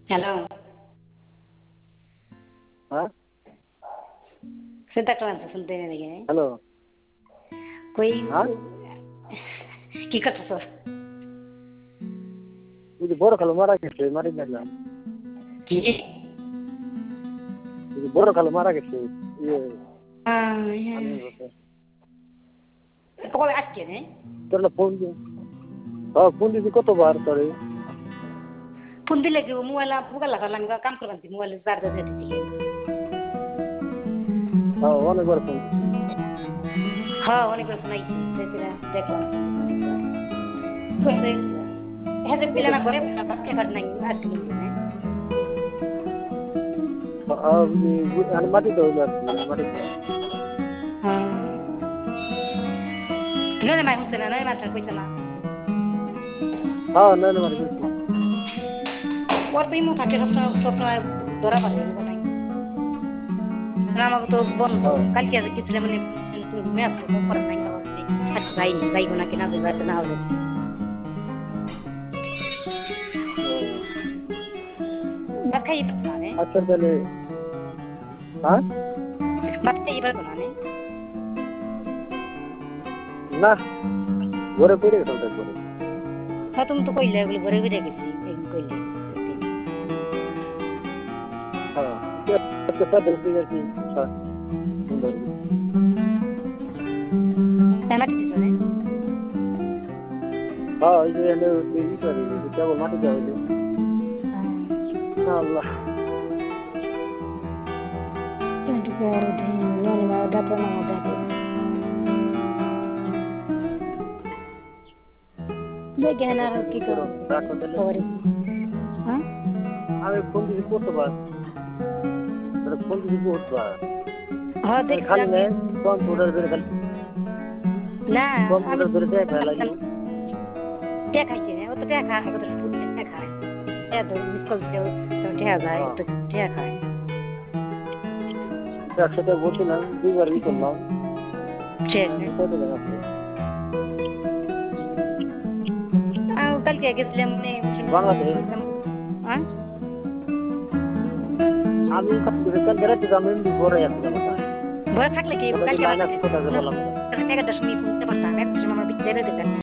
Hello, হ্যাঁ, Santa Claus শুনতে নাকি হ্যালো, কই হ্যাঁ, কি করতেছ? এই যে বড় খালু মারা গেছে, মারি গেলাম। কি এই যে বড় খালু মারা গেছে, ইয়ে, হ্যাঁ। আমি বলতে। কবে আজকে নে তোর না ফোন দিয়ে, হ্যাঁ, ফোন দিয়েছি কতবার তোরে। ফোন দিলে কি মোবাইল মোবাইল লাগালাম কাম করলাম মোবাইল চার্জ দিয়ে দিছি হ্যাঁ, অনেকবার ফোন দিয়েছি। হ্যাঁ অনেকবার ফোন আইছি দেখলাম হ্যাঁ যে পিলানা করে টাকা নাই আজকে নিয়ে আর মাটিতে হইলো আর কি, মাটিতে। হ্যাঁ নয় মাই হচ্ছে না নয় মাথা কইছে না হ্যাঁ, না, না, মারি গেছি। ওর তো ইমো থাকে সবসময় ধরা পারে নাই আমাকে তো বন্ধ হ্যাঁ, কালকে গেছিলাম মানে ম্যাপ করে নাই আজকে যাইনি যাইব নাকি না যাইতে না হলে হ্যাঁ। ভাত খাই পারতো না আচ্ছা তাহলে, হ্যাঁ, ভাত খাই পারতো না না, ঘরে পড়ে গেছিলাম তো একবারে। হ্যাঁ তুমি তো কইলে এগুলো ঘরে ঘুরে গেছি এগুলো কইলে হ্যাঁ, আজকে সাথে ঠিক আছে, হ্যাঁ, সুন্দর। মাটি দিছ রে হ্যাঁ, এই যে এনে ই করি, কেবল মাটি দেওয়া হইলো। আল্লাহ, কিন্তু বড় দিন নলে মা দাঁত না দাঁত দেখে না আর কি করব রাখো তাহলে। খবরে হ্যাঁ আমি ফোন দিছি কতবার, ফোন দিছি বহুতবার। হ্যাঁ খালি দেখছিলাম নেই, কম্পিউটার ধরে খালি, না আমি কম্পিউটার ধরে দেখা লাগলো। দেখাইছি না ও তো দেখা ও তো ফুল দেখায় এত মিস কল দিও তো দেখা যায় তো দেখায় একসাথে বলছিলাম, দুইবার ই করলাম। ঠিক কত টাকা আছে? কালকে গেছিলাম মানে বাংলাদেশ হ্যাঁ আমি কালকে রাতে আমি এমনি ঘরে আসছিলাম। ভয় থাকলে কি ওটা কি কালকে লাইন আছে কোথায় বললাম। 11টার সময় ফোন করতে পারতাম 1টার সময় আমার বিদ্যালয়ে